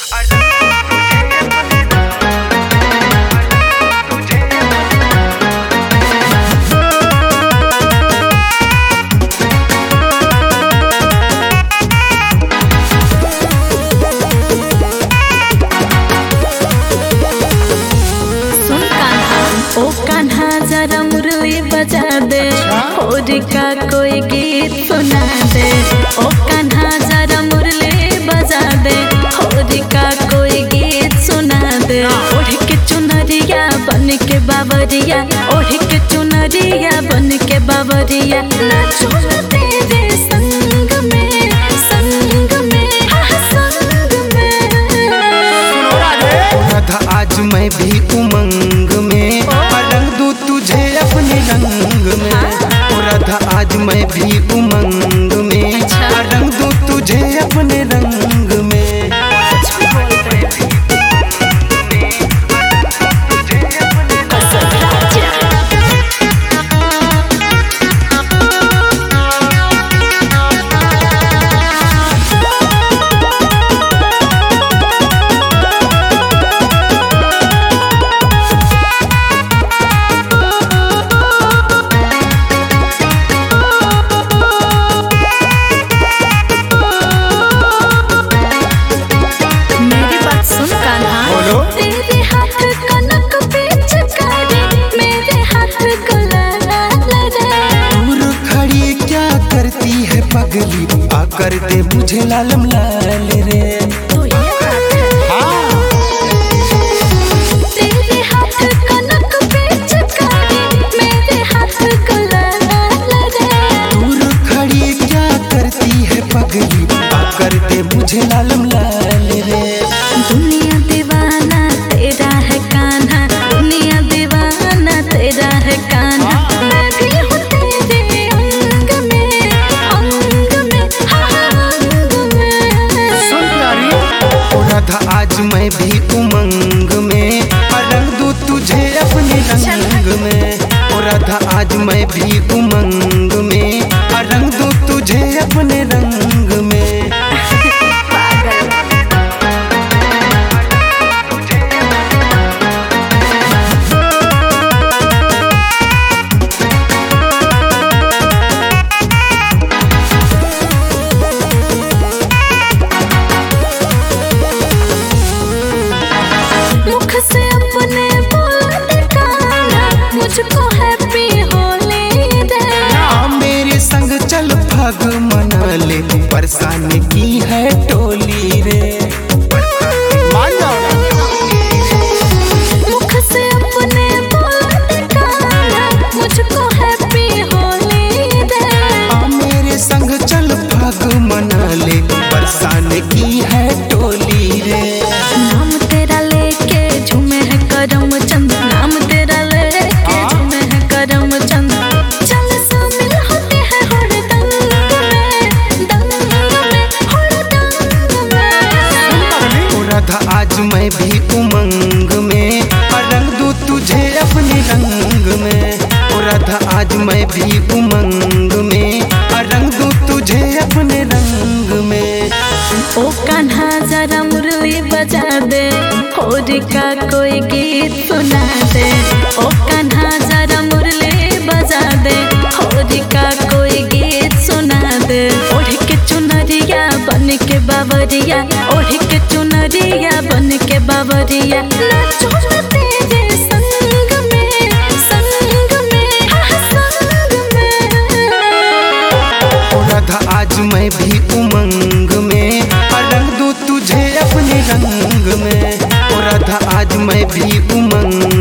जरा मुरली बजा दे और का कोई गीत सुना दे। ओ कान्हा जरा मुरली बजा दे और का कोई गीत सुना दे। ओढ़ के चुनरिया बन के बाबरिया, ओढ़ के चुनरिया बन के बाबरिया, नाचो तेरे संग में, संग में, संग में। राधा आज मैं भी उमंग में, रंग दूं तुझे अपने रंग में। राधा आज मैं भी उमंग में, रंग दूं तुझे अपने रंग में। तेरे हाथ कनक बीच करे, मेरे हाथ गुलाल रे। दूर खड़ी क्या करती है पगली, आकर दे मुझे लालम लाल रे। तो ये बात है। तेरे हाथ कनक बीच करे, मेरे हाथ गुलाल रे। दूर खड़ी क्या करती है पगली, आकर दे मुझे लालम लाल रे। दुनिया दीवाना तेरा है कान्हा, दुनिया दीवाना तेरा है कान्हा। मैं भी हूँ तेरे अंग में, अंग में, अंग में। राधा आज मैं भी उमंग में, रंग दूं तुझे अपने रंग में। राधा आज मैं भी उमंग में, रंग दूं तुझे अपने रंग में। मुख से अपने बोल कान्हा, मुझको हैप्पी होली दे। मेरे संग चल भाग मना ले, बरसाने की है टोली रे। मुख से अपने बोल कान्हा, मुझको हैप्पी होली दे। मेरे संग चल भाग मना ले, बरसाने की है टोली रे। नाम तेरा लेके झूमे है करम चंद, नाम तेरा लेके झूमे है करम चंद। चल शामिल होते हैं हर दंग में, दंग में, हर दंग में। राधा आज मैं भी उमंग में, रंग दूं तुझे अपने रंग में। राधा आज मैं भी उमंग में, रंग दूं तुझे अपने रंग में। मुख से अपने बोल कान्हा, मुझको हैप्पी होली दे। मेरे संग चल भाग मना ले, बरसाने की है टोली रे। नाम तेरा लेके झूमे है करम चंद, नाम तेरा लेके झूमे है करम चंद। चल शामिल होते हैं हर दंग में, दंग में, हर दंग में। राधा आज मैं भी उमंग में, राधा आज मैं भी उमंग में, रंग दूं तुझे अपने रंग में। ओ कान्हा जरा मुरली बजा दे और का कोई गीत सुना दे। ओ कान्हा जरा मुरली बजा दे और का कोई गीत सुना दे। ओढ़ के चुनरिया बन के बाबरिया, ओढ़ के चुनरिया बन के बाबरिया, नाचो तेरे संग में, संग में, संग में। राधा आज मैं भी उमंग में, रंग दूं तुझे अपने रंग में। राधा आज मैं भी उमंग